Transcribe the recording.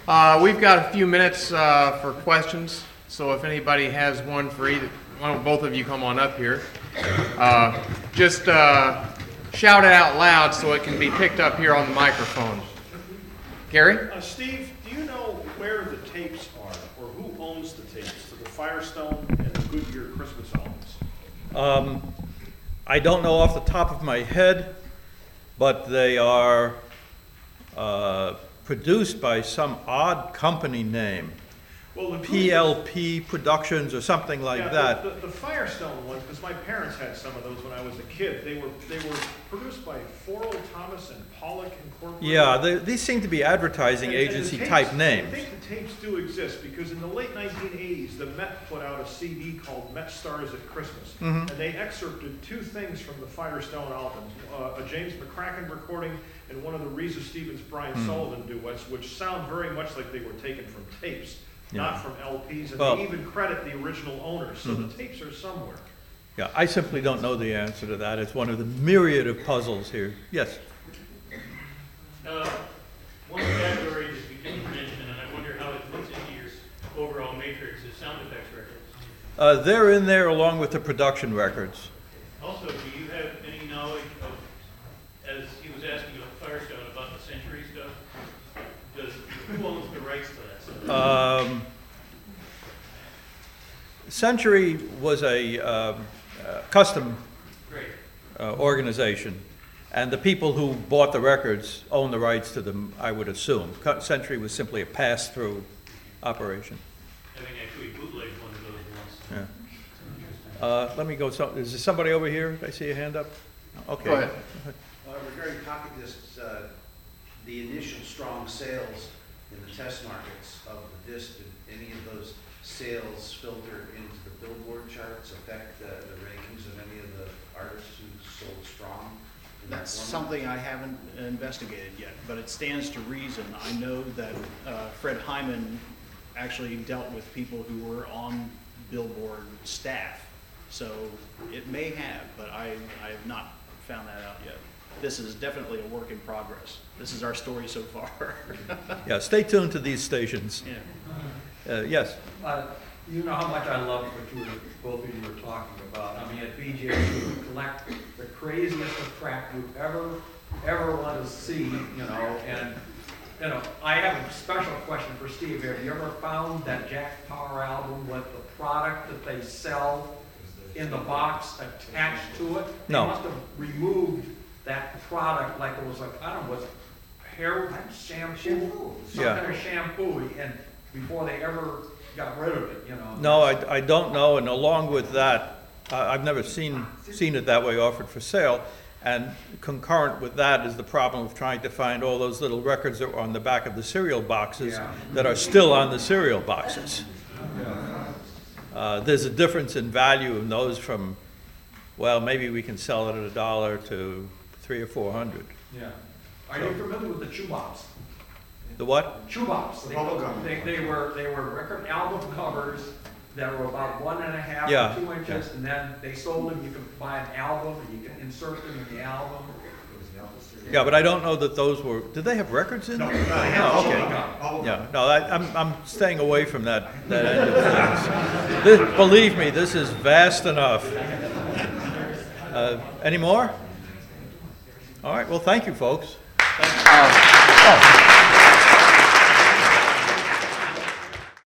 We've got a few minutes for questions, so if anybody has one for either, why don't both of you come on up here. Just shout it out loud so it can be picked up here on the microphone. Gary? Steve, do you know where the tapes are, or who owns the tapes to the Firestone and the Goodyear Christmas albums? I don't know off the top of my head, but they are produced by some odd company name. Well, the PLP Productions or something like that. The Firestone ones, because my parents had some of those when I was a kid. They were produced by Forrell Thomas and Pollock Incorporated. Yeah, these seem to be advertising And the agency tapes, type names. I think the tapes do exist because in the late 1980s, the Met put out a CD called Met Stars at Christmas. And they excerpted two things from the Firestone albums, a James McCracken recording and one of the Reza Stevens, Brian Sullivan duets, which sound very much like they were taken from tapes, not from LPs. And they even credit the original owners, so the tapes are somewhere. Yeah, I simply don't know the answer to that. It's one of the myriad of puzzles here. Yes? One category just became mentioned, and I wonder how it fits into your overall matrix is sound effects records. They're in there along with the production records. Also, do you have any knowledge of, as he was asking about Firestone, about the Century stuff? Who owns the rights to that stuff? Century was a custom Great. organization, and the people who bought the records own the rights to them, I would assume. Century was simply a pass-through operation. Having actually bootlegged one of those once. Yeah. Let me go, is there somebody over here? I see a hand up? Okay. Go ahead. Regarding copy discs, the initial strong sales in the test markets of the disc, did any of those sales filter into the Billboard charts, affect the rankings of any of the artists who sold strong? That's something I haven't investigated yet, but it stands to reason. I know that Fred Hyman actually dealt with people who were on Billboard staff, so it may have, but I have not found that out yet. This is definitely a work in progress. This is our story so far. Yeah, stay tuned to these stations. Yeah. Yes? You know how much I love what both of you were talking about. I mean, at BJ, we collect the craziest of crap you ever want to see, you know, and, you know, I have a special question for Steve. Have you ever found that Jack Power album with the product that they sell in the box attached to it? No. They must have removed that product like it was like, I don't know, was it hair shampoo? Some Yeah. kind of shampoo, and before they ever got rid of it, you know. No, I don't know, and along with that, I've never seen it that way offered for sale, and concurrent with that is the problem of trying to find all those little records that were on the back of the cereal boxes that are still on the cereal boxes. There's a difference in value in those from, well, maybe we can sell it at $1 to $300 or $400. Yeah. Are you familiar with the Chubops? The what? Chubops. They were record album covers that were about 1.5 Yeah. to 2 inches, and then they sold them. You could buy an album, and you can insert them in the album. Yeah, but I don't know that those were, did they have records in them? Oh, okay. Yeah, no, I'm staying away from that end of things. Believe me, this is vast enough. Any more? All right, well, thank you, folks. Thank you.